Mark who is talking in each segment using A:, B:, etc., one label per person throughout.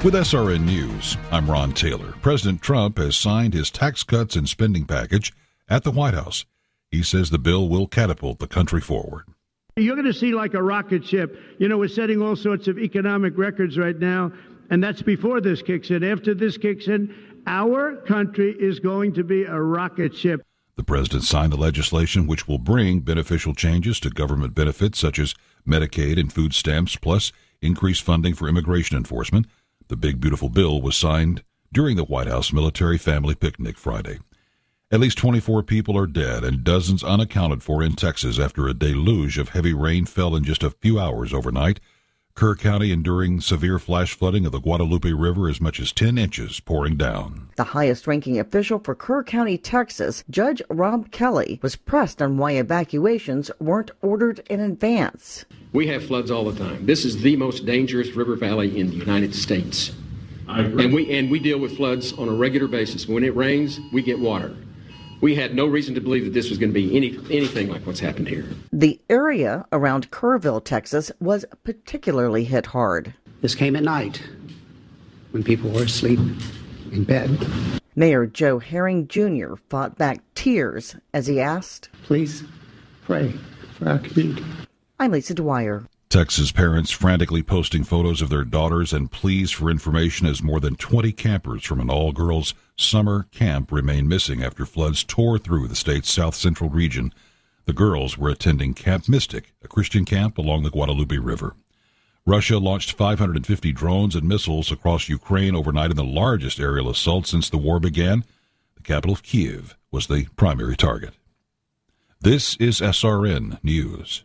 A: With SRN News, I'm Ron Taylor. President Trump has signed his tax cuts and spending package at the White House. He says the bill will catapult the country forward.
B: You're going to see like a rocket ship. You know, we're setting all sorts of economic records right now, and that's before this kicks in. After this kicks in, our country is going to be a rocket ship.
A: The president signed the legislation which will bring beneficial changes to government benefits such as Medicaid and food stamps, plus increased funding for immigration enforcement. The big, beautiful bill was signed during the White House military family picnic Friday. At least 24 people are dead and dozens unaccounted for in Texas after a deluge of heavy rain fell in just a few hours overnight. Kerr County enduring severe flash flooding of the Guadalupe River, as much as 10 inches pouring down.
C: The highest-ranking official for Kerr County, Texas, Judge Rob Kelly, was pressed on why evacuations weren't ordered in advance.
D: We have floods all the time. This is the most dangerous river valley in the United States.
E: I agree.
D: And we deal with floods on a regular basis. When it rains, we get water. We had no reason to believe that this was going to be anything like what's happened here.
C: The area around Kerrville, Texas, was particularly hit hard.
F: This came at night when people were asleep in bed.
C: Mayor Joe Herring Jr. fought back tears as he asked,
F: "Please pray for our community."
C: I'm Lisa Dwyer.
A: Texas parents frantically posting photos of their daughters and pleas for information as more than 20 campers from an all-girls summer camp remain missing after floods tore through the state's south-central region. The girls were attending Camp Mystic, a Christian camp along the Guadalupe River. Russia launched 550 drones and missiles across Ukraine overnight in the largest aerial assault since the war began. The capital of Kyiv was the primary target. This is SRN News.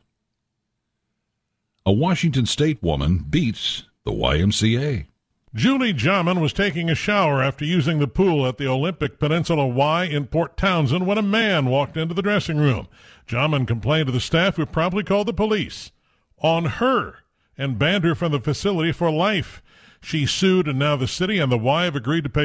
A: A Washington state woman beats the YMCA.
E: Julie Jamin was taking a shower after using the pool at the Olympic Peninsula Y in Port Townsend when a man walked into the dressing room. Jamin complained to the staff, who promptly called the police on her and banned her from the facility for life. She sued, and now the city and the Y have agreed to pay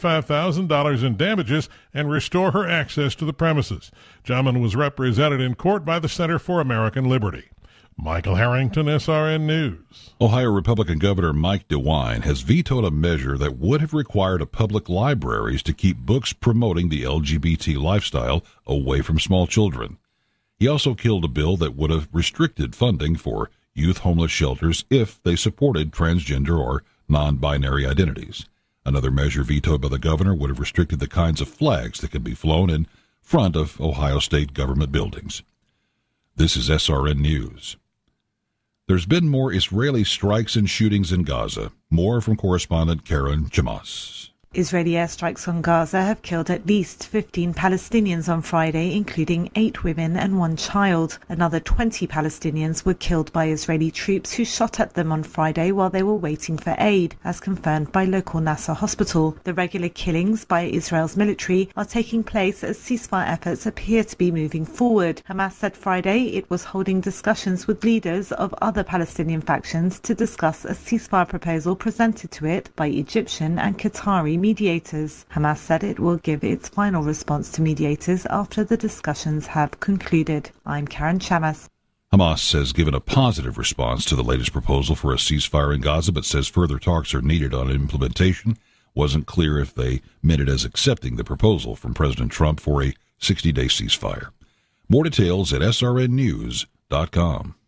E: $65,000 in damages and restore her access to the premises. Jamin was represented in court by the Center for American Liberty. Michael Harrington, SRN News.
A: Ohio Republican Governor Mike DeWine has vetoed a measure that would have required public libraries to keep books promoting the LGBT lifestyle away from small children. He also killed a bill that would have restricted funding for youth homeless shelters if they supported transgender or non-binary identities. Another measure vetoed by the governor would have restricted the kinds of flags that could be flown in front of Ohio state government buildings. This is SRN News. There's been more Israeli strikes and shootings in Gaza. More from correspondent Karen Chamas.
G: Israeli airstrikes on Gaza have killed at least 15 Palestinians on Friday, including 8 women and 1 child. Another 20 Palestinians were killed by Israeli troops who shot at them on Friday while they were waiting for aid, as confirmed by local Nasser hospital. The regular killings by Israel's military are taking place as ceasefire efforts appear to be moving forward. Hamas said Friday it was holding discussions with leaders of other Palestinian factions to discuss a ceasefire proposal presented to it by Egyptian and Qatari mediators. Hamas said it will give its final response to mediators after the discussions have concluded. I'm Karen Chamas.
A: Hamas has given a positive response to the latest proposal for a ceasefire in Gaza, but says further talks are needed on implementation. Wasn't clear if they meant it as accepting the proposal from President Trump for a 60-day ceasefire. More details at srnnews.com.